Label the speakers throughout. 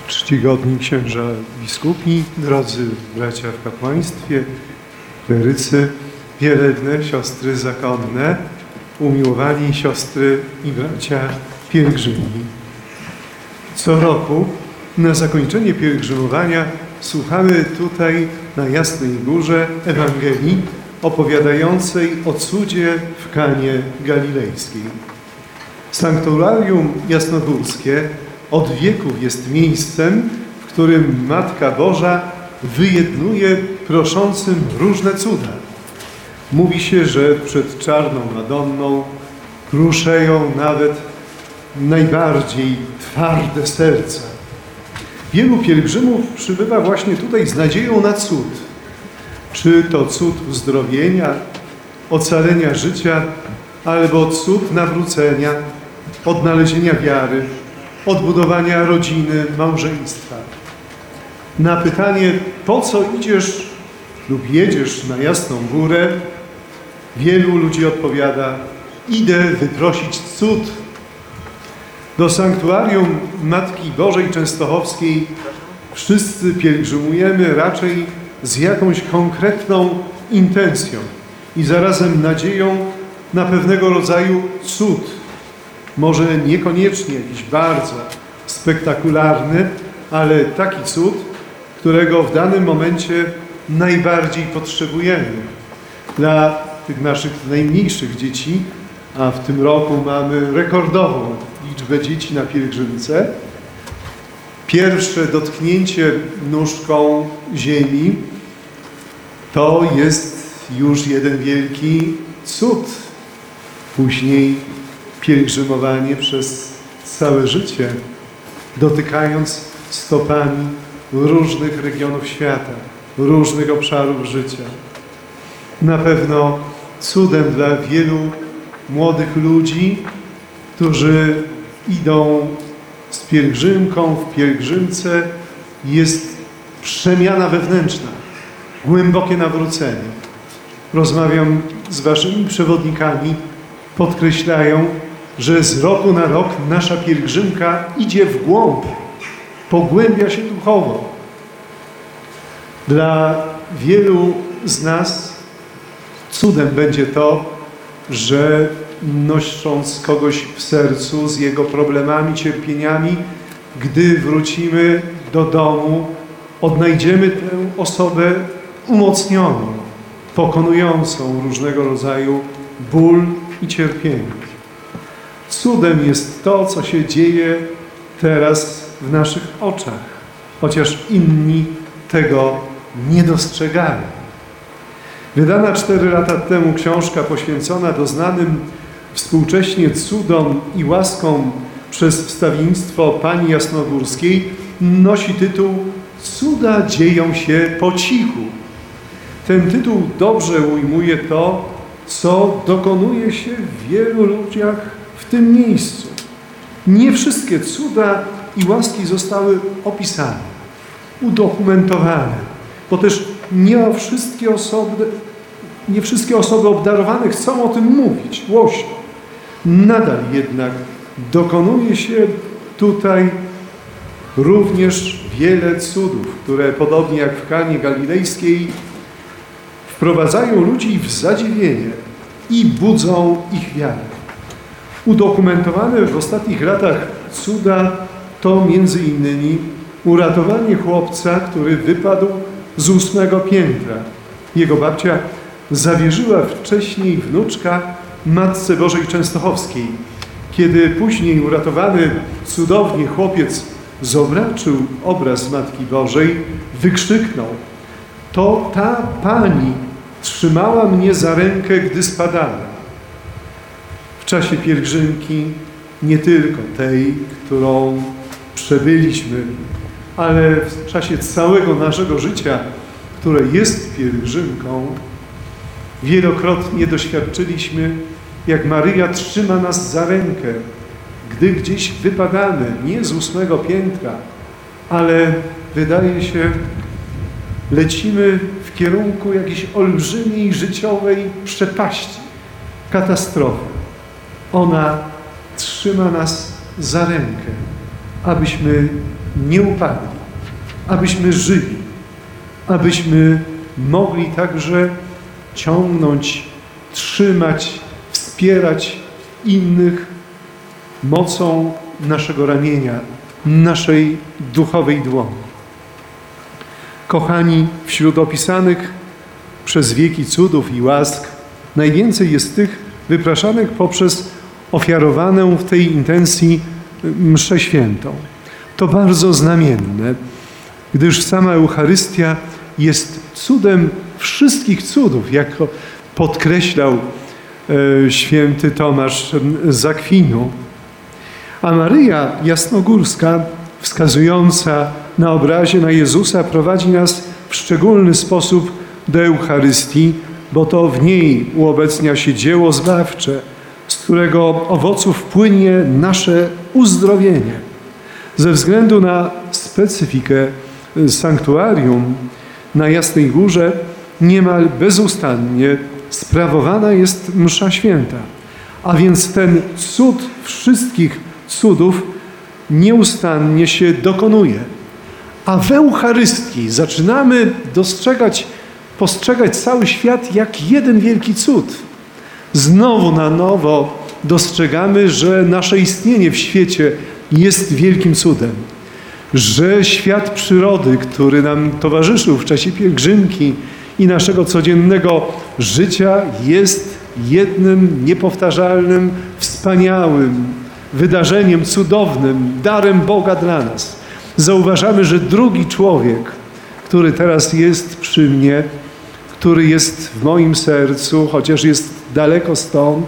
Speaker 1: Czcigodni księża biskupi, drodzy bracia w kapłaństwie, klerycy, wielebne siostry zakonne, umiłowani siostry i bracia pielgrzymi. Co roku na zakończenie pielgrzymowania słuchamy tutaj na Jasnej Górze Ewangelii opowiadającej o cudzie w Kanie Galilejskiej. Sanktuarium jasnogórskie od wieków jest miejscem, w którym Matka Boża wyjednuje proszącym różne cuda. Mówi się, że przed Czarną Madonną kruszeją nawet najbardziej twarde serca. Wielu pielgrzymów przybywa właśnie tutaj z nadzieją na cud. Czy to cud uzdrowienia, ocalenia życia, albo cud nawrócenia, odnalezienia wiary, odbudowania rodziny, małżeństwa. Na pytanie, po co idziesz lub jedziesz na Jasną Górę, wielu ludzi odpowiada: idę wyprosić cud. Do sanktuarium Matki Bożej Częstochowskiej wszyscy pielgrzymujemy raczej z jakąś konkretną intencją i zarazem nadzieją na pewnego rodzaju cud. Może niekoniecznie jakiś bardzo spektakularny, ale taki cud, którego w danym momencie najbardziej potrzebujemy. Dla tych naszych najmniejszych dzieci, a w tym roku mamy rekordową liczbę dzieci na pielgrzymce, pierwsze dotknięcie nóżką ziemi to jest już jeden wielki cud. Później pielgrzymowanie przez całe życie, dotykając stopami różnych regionów świata, różnych obszarów życia. Na pewno cudem dla wielu młodych ludzi, którzy idą z pielgrzymką w pielgrzymce, jest przemiana wewnętrzna, głębokie nawrócenie. Rozmawiam z waszymi przewodnikami, podkreślają, że z roku na rok nasza pielgrzymka idzie w głąb, pogłębia się duchowo. Dla wielu z nas cudem będzie to, że nosząc kogoś w sercu z jego problemami, cierpieniami, gdy wrócimy do domu, odnajdziemy tę osobę umocnioną, pokonującą różnego rodzaju ból i cierpienie. Cudem jest to, co się dzieje teraz w naszych oczach, chociaż inni tego nie dostrzegają. Wydana 4 lata temu książka poświęcona doznanym współcześnie cudom i łaskom przez wstawiennictwo Pani Jasnogórskiej nosi tytuł „Cuda dzieją się po cichu”. Ten tytuł dobrze ujmuje to, co dokonuje się w wielu ludziach w tym miejscu. Nie wszystkie cuda i łaski zostały opisane, udokumentowane, bo też nie wszystkie osoby obdarowane chcą o tym mówić głośno. Nadal jednak dokonuje się tutaj również wiele cudów, które podobnie jak w Kanie Galilejskiej wprowadzają ludzi w zadziwienie i budzą ich wiarę. Udokumentowane w ostatnich latach cuda to między innymi uratowanie chłopca, który wypadł z 8. piętra. Jego babcia zawierzyła wcześniej wnuczka Matce Bożej Częstochowskiej. Kiedy później uratowany cudownie chłopiec zobaczył obraz Matki Bożej, wykrzyknął: to ta Pani trzymała mnie za rękę, gdy spadałem. W czasie pielgrzymki, nie tylko tej, którą przebyliśmy, ale w czasie całego naszego życia, które jest pielgrzymką, wielokrotnie doświadczyliśmy, jak Maryja trzyma nas za rękę, gdy gdzieś wypadamy, nie z 8. piętra, ale wydaje się, lecimy w kierunku jakiejś olbrzymiej życiowej przepaści, katastrofy. Ona trzyma nas za rękę, abyśmy nie upadli, abyśmy żyli, abyśmy mogli także ciągnąć, trzymać, wspierać innych mocą naszego ramienia, naszej duchowej dłoni. Kochani, wśród opisanych przez wieki cudów i łask najwięcej jest tych wypraszanych poprzez ofiarowaną w tej intencji mszę świętą. To bardzo znamienne, gdyż sama Eucharystia jest cudem wszystkich cudów, jak podkreślał święty Tomasz z Akwinu. A Maryja Jasnogórska, wskazująca na obrazie na Jezusa, prowadzi nas w szczególny sposób do Eucharystii, bo to w niej uobecnia się dzieło zbawcze, z którego owoców płynie nasze uzdrowienie. Ze względu na specyfikę sanktuarium na Jasnej Górze niemal bezustannie sprawowana jest msza święta, a więc ten cud wszystkich cudów nieustannie się dokonuje. A w Eucharystii zaczynamy postrzegać cały świat jak jeden wielki cud. Znowu na nowo dostrzegamy, że nasze istnienie w świecie jest wielkim cudem. Że świat przyrody, który nam towarzyszył w czasie pielgrzymki i naszego codziennego życia, jest jednym niepowtarzalnym, wspaniałym wydarzeniem, cudownym, darem Boga dla nas. Zauważamy, że drugi człowiek, który teraz jest przy mnie, który jest w moim sercu, chociaż jest daleko stąd,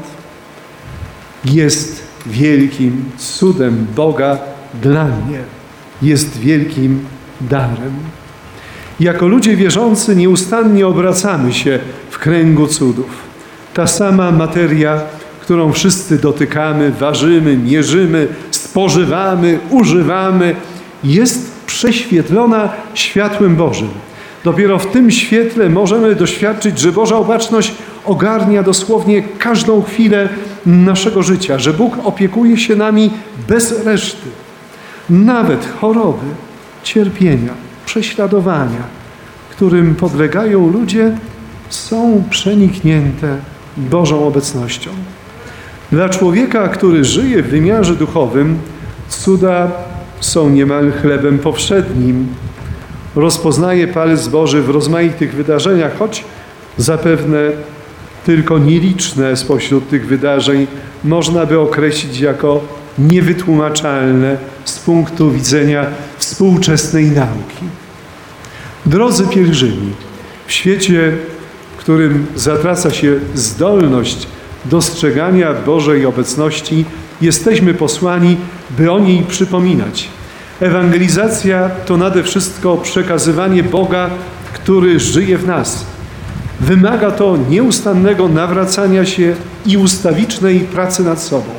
Speaker 1: jest wielkim cudem Boga dla mnie. Jest wielkim darem. Jako ludzie wierzący nieustannie obracamy się w kręgu cudów. Ta sama materia, którą wszyscy dotykamy, ważymy, mierzymy, spożywamy, używamy, jest prześwietlona światłem Bożym. Dopiero w tym świetle możemy doświadczyć, że Boża Opatrzność ogarnia dosłownie każdą chwilę naszego życia, że Bóg opiekuje się nami bez reszty. Nawet choroby, cierpienia, prześladowania, którym podlegają ludzie, są przeniknięte Bożą obecnością. Dla człowieka, który żyje w wymiarze duchowym, cuda są niemal chlebem powszednim. Rozpoznaje palec Boży w rozmaitych wydarzeniach, choć zapewne tylko nieliczne spośród tych wydarzeń można by określić jako niewytłumaczalne z punktu widzenia współczesnej nauki. Drodzy pielgrzymi, w świecie, w którym zatraca się zdolność dostrzegania Bożej obecności, jesteśmy posłani, by o niej przypominać. Ewangelizacja to nade wszystko przekazywanie Boga, który żyje w nas. Wymaga to nieustannego nawracania się i ustawicznej pracy nad sobą.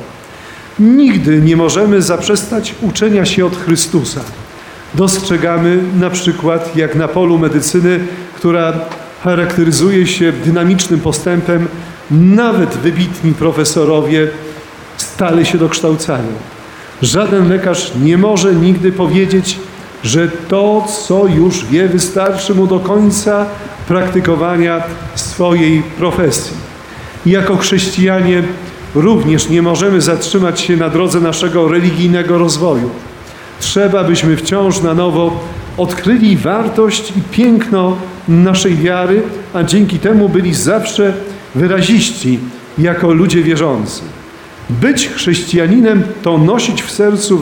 Speaker 1: Nigdy nie możemy zaprzestać uczenia się od Chrystusa. Dostrzegamy na przykład, jak na polu medycyny, która charakteryzuje się dynamicznym postępem, nawet wybitni profesorowie stale się dokształcają. Żaden lekarz nie może nigdy powiedzieć, że to, co już wie, wystarczy mu do końca praktykowania swojej profesji. Jako chrześcijanie również nie możemy zatrzymać się na drodze naszego religijnego rozwoju. Trzeba, byśmy wciąż na nowo odkryli wartość i piękno naszej wiary, a dzięki temu byli zawsze wyraziści jako ludzie wierzący. Być chrześcijaninem to nosić w sercu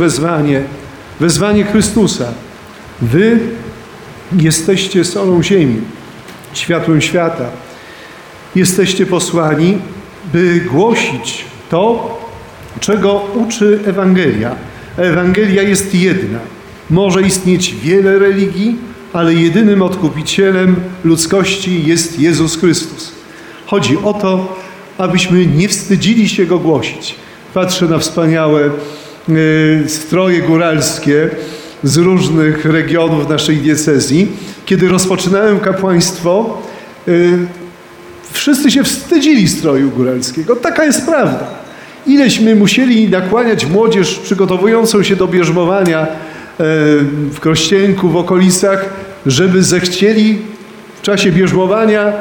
Speaker 1: wezwanie Chrystusa. Wy jesteście solą ziemi, światłem świata. Jesteście posłani, by głosić to, czego uczy Ewangelia. Ewangelia jest jedna. Może istnieć wiele religii, ale jedynym odkupicielem ludzkości jest Jezus Chrystus. Chodzi o to, abyśmy nie wstydzili się Go głosić. Patrzę na wspaniałe stroje góralskie z różnych regionów naszej diecezji. Kiedy rozpoczynałem kapłaństwo, wszyscy się wstydzili stroju góralskiego. Taka jest prawda. Ileśmy musieli nakłaniać młodzież przygotowującą się do bierzmowania, w Krościenku, w okolicach, żeby zechcieli w czasie bierzmowania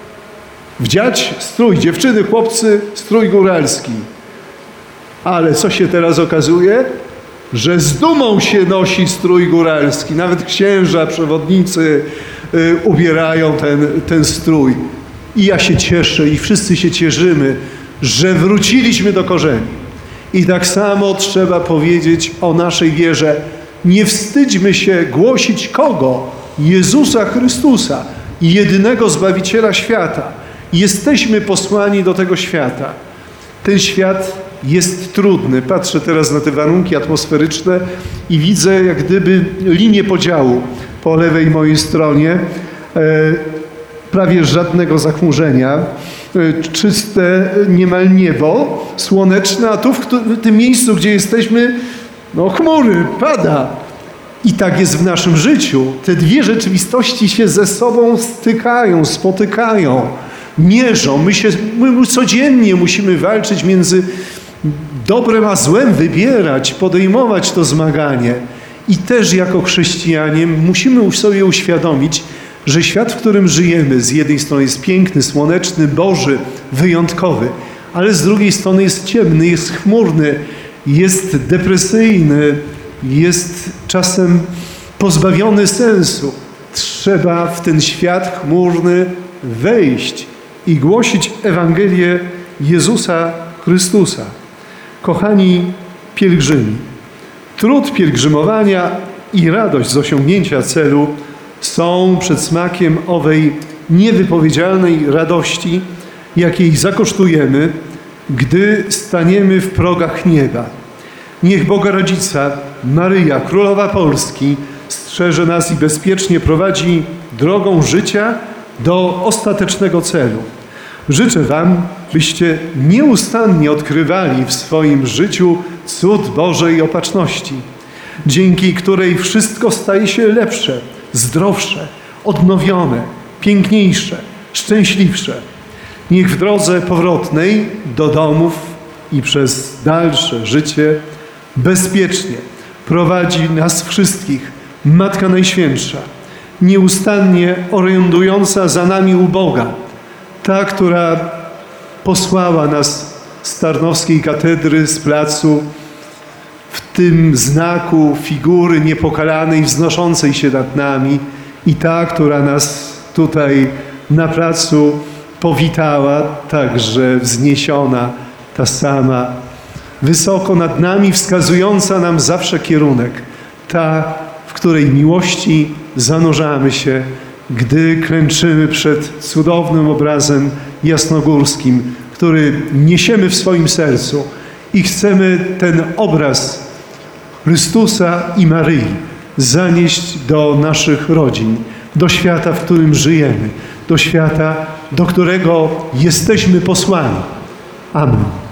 Speaker 1: wdziać strój, dziewczyny, chłopcy, strój góralski. Ale co się teraz okazuje? Że z dumą się nosi strój góralski. Nawet księża, przewodnicy ubierają ten strój. I ja się cieszę i wszyscy się cieszymy, że wróciliśmy do korzeni. I tak samo trzeba powiedzieć o naszej wierze. Nie wstydźmy się głosić kogo? Jezusa Chrystusa, jedynego Zbawiciela świata. Jesteśmy posłani do tego świata. Ten świat jest trudny. Patrzę teraz na te warunki atmosferyczne i widzę jak gdyby linię podziału po lewej mojej stronie. Prawie żadnego zachmurzenia. Czyste niemal niebo, słoneczne, a tu w tym miejscu, gdzie jesteśmy, chmury, pada. I tak jest w naszym życiu. Te dwie rzeczywistości się ze sobą stykają, spotykają, mierzą. My codziennie musimy walczyć między dobrem a złem, wybierać, podejmować to zmaganie. I też jako chrześcijanie musimy sobie uświadomić, że świat, w którym żyjemy, z jednej strony jest piękny, słoneczny, Boży, wyjątkowy, ale z drugiej strony jest ciemny, jest chmurny, jest depresyjny, jest czasem pozbawiony sensu. Trzeba w ten świat chmurny wejść i głosić Ewangelię Jezusa Chrystusa. Kochani pielgrzymi, trud pielgrzymowania i radość z osiągnięcia celu są przedsmakiem owej niewypowiedzialnej radości, jakiej zakosztujemy, gdy staniemy w progach nieba. Niech Boga Rodzica, Maryja, Królowa Polski, strzeże nas i bezpiecznie prowadzi drogą życia do ostatecznego celu. Życzę Wam, byście nieustannie odkrywali w swoim życiu cud Bożej Opatrzności, dzięki której wszystko staje się lepsze, zdrowsze, odnowione, piękniejsze, szczęśliwsze. Niech w drodze powrotnej do domów i przez dalsze życie bezpiecznie prowadzi nas wszystkich Matka Najświętsza, nieustannie orędująca za nami u Boga, ta, która posłała nas z Tarnowskiej Katedry, z placu, w tym znaku figury niepokalanej, wznoszącej się nad nami, i ta, która nas tutaj na placu powitała, także wzniesiona, ta sama, wysoko nad nami, wskazująca nam zawsze kierunek, ta, w której miłości zanurzamy się, gdy klęczymy przed cudownym obrazem jasnogórskim, który niesiemy w swoim sercu i chcemy ten obraz Chrystusa i Maryi zanieść do naszych rodzin, do świata, w którym żyjemy, do świata, do którego jesteśmy posłani. Amen.